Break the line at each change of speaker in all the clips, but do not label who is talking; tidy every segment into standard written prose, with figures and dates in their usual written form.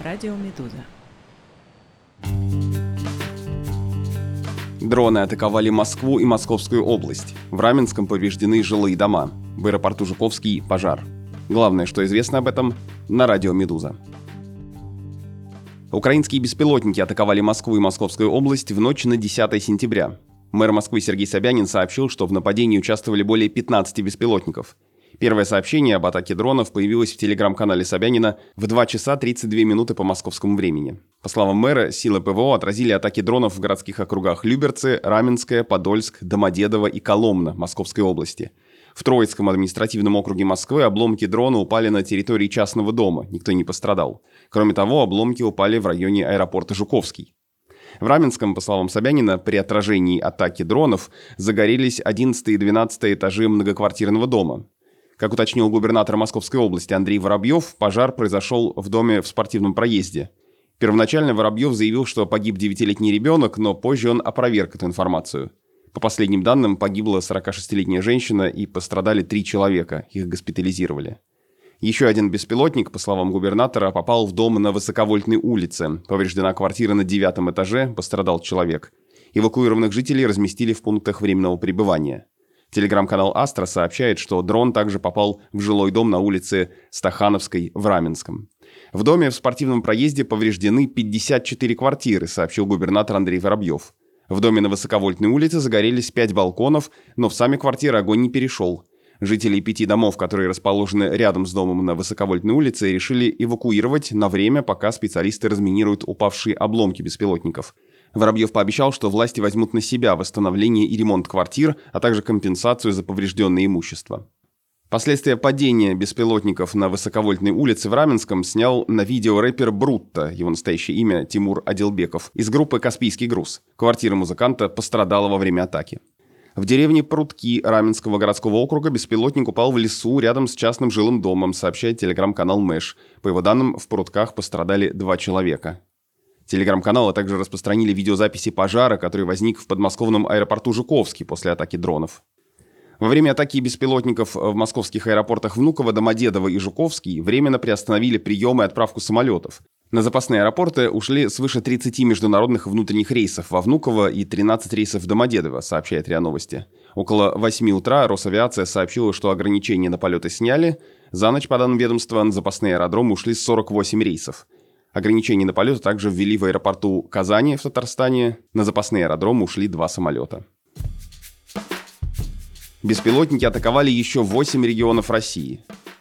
Радио «Медуза».
Дроны атаковали Москву и Московскую область. В Раменском повреждены жилые дома. В аэропорту Жуковский – пожар. Главное, что известно об этом, на радио «Медуза». Украинские беспилотники атаковали Москву и Московскую область в ночь на 10 сентября. Мэр Москвы Сергей Собянин сообщил, что в нападении участвовали более 15 беспилотников. Первое сообщение об атаке дронов появилось в телеграм-канале Собянина в 2 часа 32 минуты по московскому времени. По словам мэра, силы ПВО отразили атаки дронов в городских округах Люберцы, Раменское, Подольск, Домодедово и Коломна Московской области. В Троицком административном округе Москвы обломки дрона упали на территории частного дома, никто не пострадал. Кроме того, обломки упали в районе аэропорта Жуковский. В Раменском, по словам Собянина, при отражении атаки дронов загорелись 11 и 12 этажи многоквартирного дома. Как уточнил губернатор Московской области Андрей Воробьев, пожар произошел в доме в Спортивном проезде. Первоначально Воробьев заявил, что погиб 9-летний ребенок, но позже он опроверг эту информацию. По последним данным, погибла 46-летняя женщина и пострадали 3 человека, их госпитализировали. Еще один беспилотник, по словам губернатора, попал в дом на Высоковольтной улице. Повреждена квартира на 9 этаже, пострадал человек. Эвакуированных жителей разместили в пунктах временного пребывания. Телеграм-канал «Астра» сообщает, что дрон также попал в жилой дом на улице Стахановской в Раменском. В доме в Спортивном проезде повреждены 54 квартиры, сообщил губернатор Андрей Воробьев. В доме на Высоковольтной улице загорелись 5 балконов, но в сами квартиры огонь не перешел. Жители 5 домов, которые расположены рядом с домом на Высоковольтной улице, решили эвакуировать на время, пока специалисты разминируют упавшие обломки беспилотников. Воробьев пообещал, что власти возьмут на себя восстановление и ремонт квартир, а также компенсацию за поврежденное имущество. Последствия падения беспилотников на Высоковольтной улице в Раменском снял на видео рэпер Брутто, его настоящее имя Тимур Адилбеков, из группы «Каспийский груз». Квартира музыканта пострадала во время атаки. В деревне Прутки Раменского городского округа беспилотник упал в лесу рядом с частным жилым домом, сообщает телеграм-канал Мэш. По его данным, в Прутках пострадали 2 человека. Телеграм-каналы также распространили видеозаписи пожара, который возник в подмосковном аэропорту Жуковский после атаки дронов. Во время атаки беспилотников в московских аэропортах Внуково, Домодедово и Жуковский временно приостановили прием и отправку самолетов. На запасные аэропорты ушли свыше 30 международных внутренних рейсов во Внуково и 13 рейсов в Домодедово, сообщает РИА Новости. Около 8 утра Росавиация сообщила, что ограничения на полеты сняли. За ночь, по данным ведомства, на запасные аэродромы ушли 48 рейсов. Ограничения на полеты также ввели в аэропорту Казани в Татарстане. На запасные аэродромы ушли 2 самолета. Беспилотники атаковали еще 8 регионов России.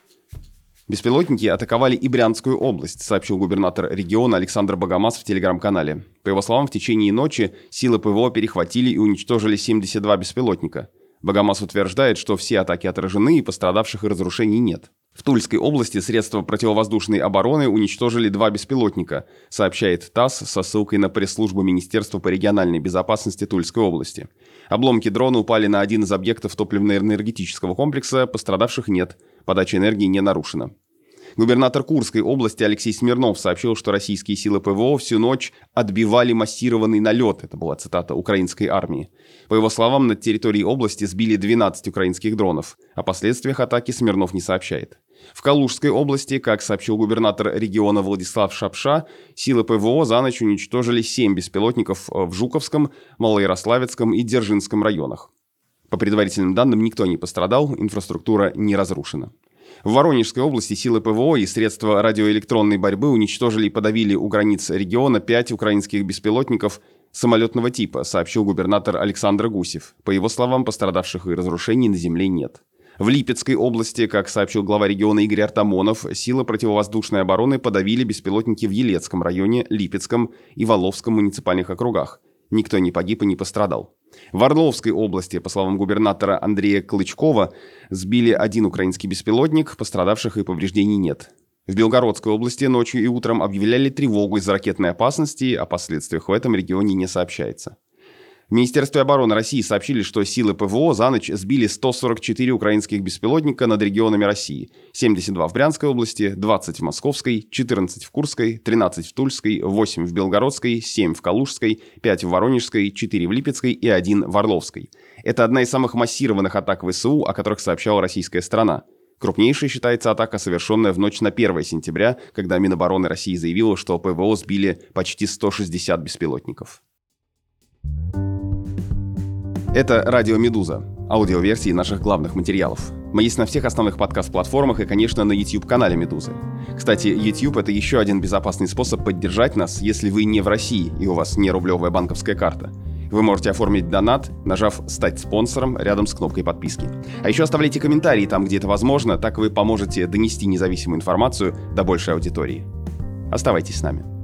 Беспилотники атаковали и Брянскую область, сообщил губернатор региона Александр Богомаз в телеграм-канале. По его словам, в течение ночи силы ПВО перехватили и уничтожили 72 беспилотника. Богомаз утверждает, что все атаки отражены и пострадавших и разрушений нет. В Тульской области средства противовоздушной обороны уничтожили 2 беспилотника, сообщает ТАСС со ссылкой на пресс-службу Министерства по региональной безопасности Тульской области. Обломки дрона упали на один из объектов топливно-энергетического комплекса, пострадавших нет, подача энергии не нарушена. Губернатор Курской области Алексей Смирнов сообщил, что российские силы ПВО всю ночь отбивали массированный налет, это была цитата, украинской армии. По его словам, над территорией области сбили 12 украинских дронов. О последствиях атаки Смирнов не сообщает. В Калужской области, как сообщил губернатор региона Владислав Шапша, силы ПВО за ночь уничтожили 7 беспилотников в Жуковском, Малоярославецком и Дзержинском районах. По предварительным данным, никто не пострадал, инфраструктура не разрушена. В Воронежской области силы ПВО и средства радиоэлектронной борьбы уничтожили и подавили у границ региона 5 украинских беспилотников самолетного типа, сообщил губернатор Александр Гусев. По его словам, пострадавших и разрушений на земле нет. В Липецкой области, как сообщил глава региона Игорь Артамонов, силы противовоздушной обороны подавили беспилотники в Елецком районе, Липецком и Воловском муниципальных округах. Никто не погиб и не пострадал. В Орловской области, по словам губернатора Андрея Клычкова, сбили 1 украинский беспилотник, пострадавших и повреждений нет. В Белгородской области ночью и утром объявляли тревогу из-за ракетной опасности, о последствиях в этом регионе не сообщается. В Министерстве обороны России сообщили, что силы ПВО за ночь сбили 144 украинских беспилотника над регионами России. 72 в Брянской области, 20 в Московской, 14 в Курской, 13 в Тульской, 8 в Белгородской, 7 в Калужской, 5 в Воронежской, 4 в Липецкой и 1 в Орловской. Это одна из самых массированных атак ВСУ, о которых сообщала российская сторона. Крупнейшей считается атака, совершенная в ночь на 1 сентября, когда Минобороны России заявило, что ПВО сбили почти 160 беспилотников. Это «Радио Медуза», аудиоверсии наших главных материалов. Мы есть на всех основных подкаст-платформах и, конечно, на YouTube-канале «Медузы». Кстати, YouTube — это еще один безопасный способ поддержать нас, если вы не в России и у вас не рублевая банковская карта. Вы можете оформить донат, нажав «Стать спонсором» рядом с кнопкой подписки. А еще оставляйте комментарии там, где это возможно, так вы поможете донести независимую информацию до большей аудитории. Оставайтесь с нами.